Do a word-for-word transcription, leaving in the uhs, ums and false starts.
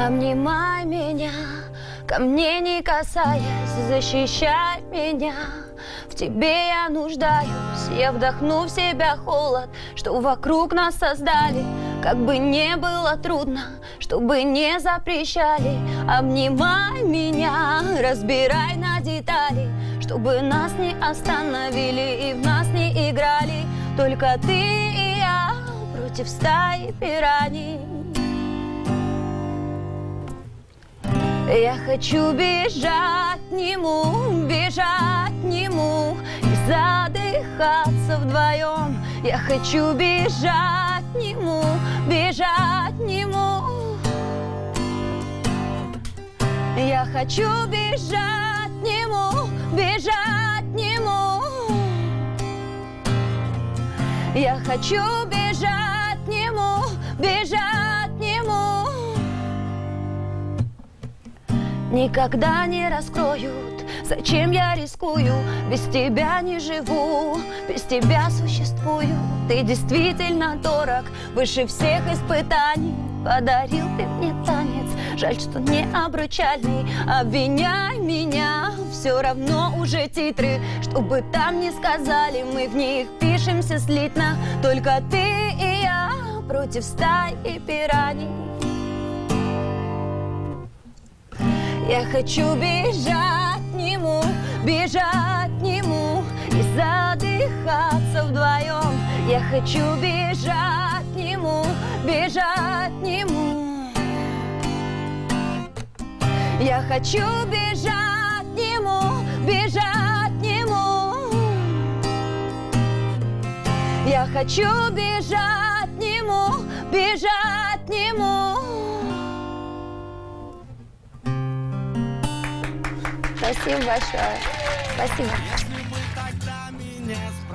Обнимай меня, ко мне не касаясь, защищай меня. В тебе я нуждаюсь, я вдохну в себя холод, что вокруг нас создали. Как бы не было трудно, чтобы не запрещали. Обнимай меня, разбирай на детали, чтобы нас не остановили и в нас не играли. Только ты и я против стаи пираний. Я хочу бежать к нему, бежать к нему и задыхаться вдвоем. Я хочу бежать к нему, бежать к нему. Я хочу бежать к нему, бежать к нему. Я хочу бежать к нему, бежать к нему. Никогда не раскроют, зачем я рискую. Без тебя не живу, без тебя существую. Ты действительно дорог, выше всех испытаний. Подарил ты мне танец, жаль, что не обручальный. Обвиняй меня, все равно уже титры. Что бы там ни сказали, мы в них пишемся слитно. Только ты и я против стаи пираний. Я хочу бежать к нему, бежать к нему и задыхаться вдвоем. Я хочу бежать к нему, бежать к нему. Я хочу бежать к нему, бежать к нему. Я хочу бежать к нему, бежать к нему. Спасибо большое. Спасибо.